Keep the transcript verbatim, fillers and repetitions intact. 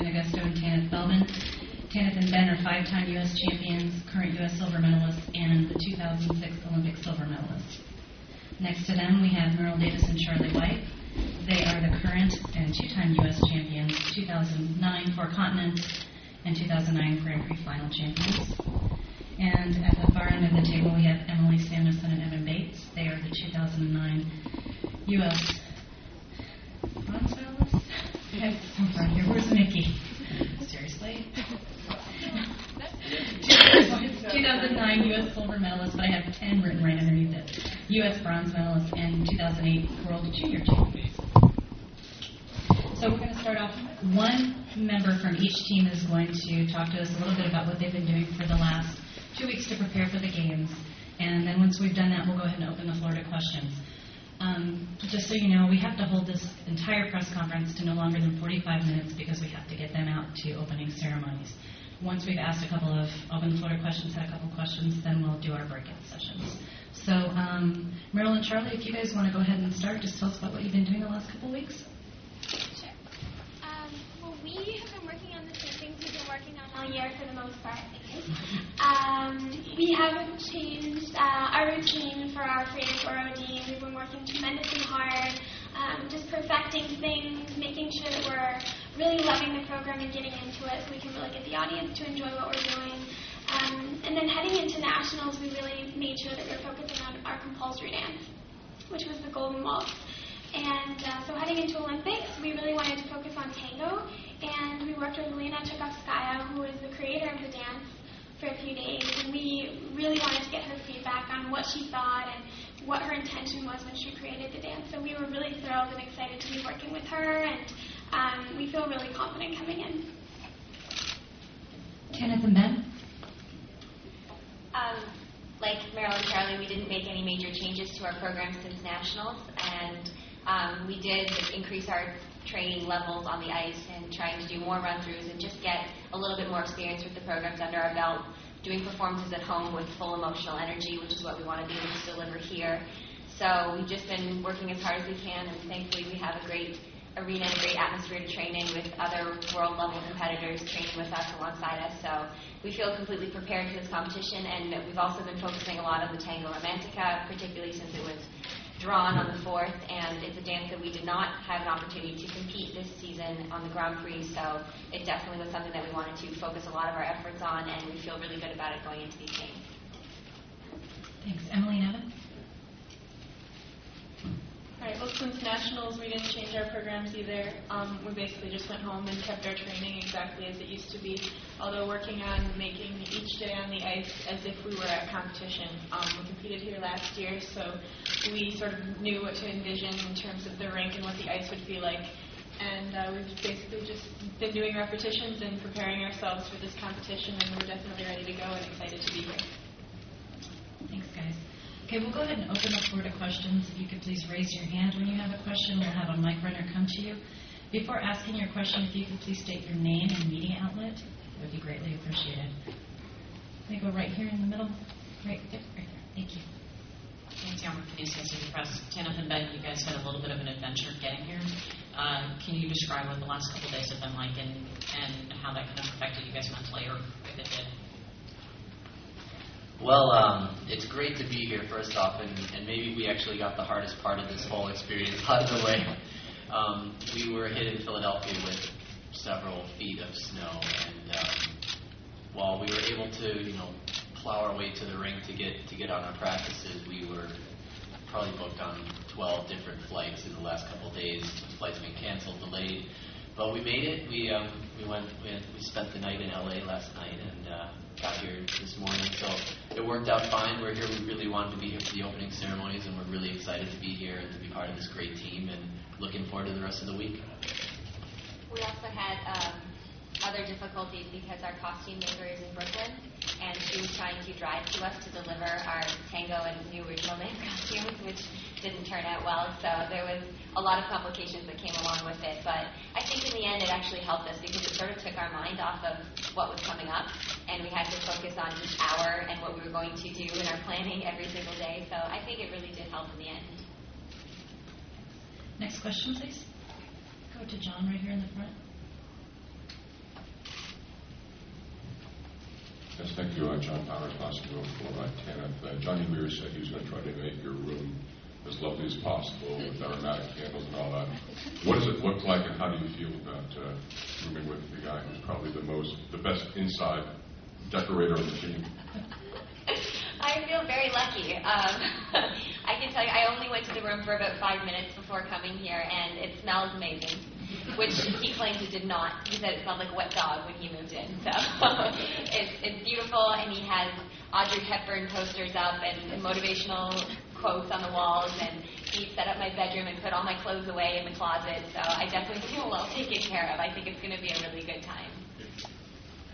Augusto and Tanith Belvin. Tanith and Ben are five-time U S champions, current U S silver medalists, and the two thousand six Olympic silver medalists. Next to them, we have Merrill Davis and Charlie White. They are the current and two-time U S champions, two thousand nine Four Continents, and two thousand nine Grand Prix final champions. And at the far end of the table, we have Emily Samuelson and Evan Bates. They are the two thousand nine U S bronze medalists. Okay, I'm sorry, here. Where's Nikki? Seriously? two thousand nine U S silver medalist, but I have ten written right underneath it. U S bronze medalist and two thousand eight World Junior Champions. So we're going to start off. One member from each team is going to talk to us a little bit about what they've been doing for the last two weeks to prepare for the games. And then once we've done that, we'll go ahead and open the floor to questions. Um, just so you know, we have to hold this entire press conference to no longer than forty-five minutes because we have to get them out to opening ceremonies. Once we've asked a couple of open floor questions, had a couple of questions, then we'll do our breakout sessions. So, um, Meryl and Charlie, if you guys want to go ahead and start, just tell us about what you've been doing the last couple of weeks. Sure. Um, well, we have been working on the same things we've been working on all year for the most part. Um, we haven't changed uh, our routine for our free and four O D. We've been working tremendously hard, um, just perfecting things, making sure that we're really loving the program and getting into it so we can really get the audience to enjoy what we're doing. Um, and then heading into nationals, we really made sure that we were focusing on our compulsory dance, which was the Golden Waltz. And uh, so heading into Olympics, we really wanted to focus on tango, and we worked with Lena Tchaikovskaya, who is the creator of the dance, for a few days, and we really wanted to get her feedback on what she thought and what her intention was when she created the dance. So we were really thrilled and excited to be working with her, and um, we feel really confident coming in. Tanith and Ben? Um, like Meryl and Charlie, we didn't make any major changes to our program since nationals, and um, we did increase our training levels on the ice and trying to do more run-throughs and just get a little bit more experience with the programs under our belt, doing performances at home with full emotional energy, which is what we want to be able to deliver here. So we've just been working as hard as we can, and thankfully we have a great arena and a great atmosphere to training with other world-level competitors training with us alongside us. So we feel completely prepared for this competition, and we've also been focusing a lot on the Tango Romantica, particularly since it was drawn on the fourth, and it's a dance that we did not have an opportunity to compete this season on the Grand Prix, so it definitely was something that we wanted to focus a lot of our efforts on, and we feel really good about it going into these games. Thanks. Emily and Evan? All right, well, since nationals, we didn't change our programs either. Um, we basically just went home and kept our training exactly as it used to be, although working on making each day on the ice as if we were at competition. Um, we competed here last year, so we sort of knew what to envision in terms of the rink and what the ice would be like. And uh, we've basically just been doing repetitions and preparing ourselves for this competition, and we're definitely ready to go and excited to be here. Thanks, guys. Okay, we'll go ahead and open the floor to questions. If you could please raise your hand when you have a question. We'll have a mic runner come to you. Before asking your question, if you could please state your name and media outlet, it would be greatly appreciated. Let me go right here in the middle. Right there. Right there. Thank you. Nancy Armour, Canadian City Press. Tanith and Ben, you guys had a little bit of an adventure getting here. Uh, can you describe what the last couple of days have been like and, and how that kind of affected you guys mentally, or if it did? Well, um, it's great to be here, first off, and, and maybe we actually got the hardest part of this whole experience out of the way. Um, we were hit in Philadelphia with several feet of snow, and um, while we were able to, you know, plow our way to the rink to get to get on our practices, we were probably booked on twelve different flights in the last couple of days. Flights being canceled, delayed, but we made it. We um, we went we, had, we spent the night in L A last night and uh, got here this morning, so it worked out fine. We're here. We really wanted to be here for the opening ceremonies, and we're really excited to be here and to be part of this great team, and looking forward to the rest of the week. We also had um, other difficulties because our costume maker is in Brooklyn, and she was trying to drive to us to deliver our tango and new original name costumes, which didn't turn out well. So there was a lot of complications that came along with it. But I think in the end it actually helped us because it sort of took our mind off of what was coming up, and we had to focus on each hour and what we were going to do in our planning every single day. So I think it really did help in the end. Next question, please. Go to John right here in the front. Yes, thank you. Uh, John Powers, Hospital for uh, Kenneth. Uh, Johnny Weir said he was going to try to make your room as lovely as possible with aromatic candles and all that. What does it look like, and how do you feel about uh, rooming with the guy who's probably the most, the best inside decorator on the team? I feel very lucky. Um, I can tell you, I only went to the room for about five minutes before coming here, and it smells amazing, which he claims it did not. He said it smelled like a wet dog when he moved in. So it's, it's beautiful, and he has Audrey Hepburn posters up and motivational quotes on the walls, and he set up my bedroom and put all my clothes away in the closet. So I definitely feel well taken care of. I think it's going to be a really good time.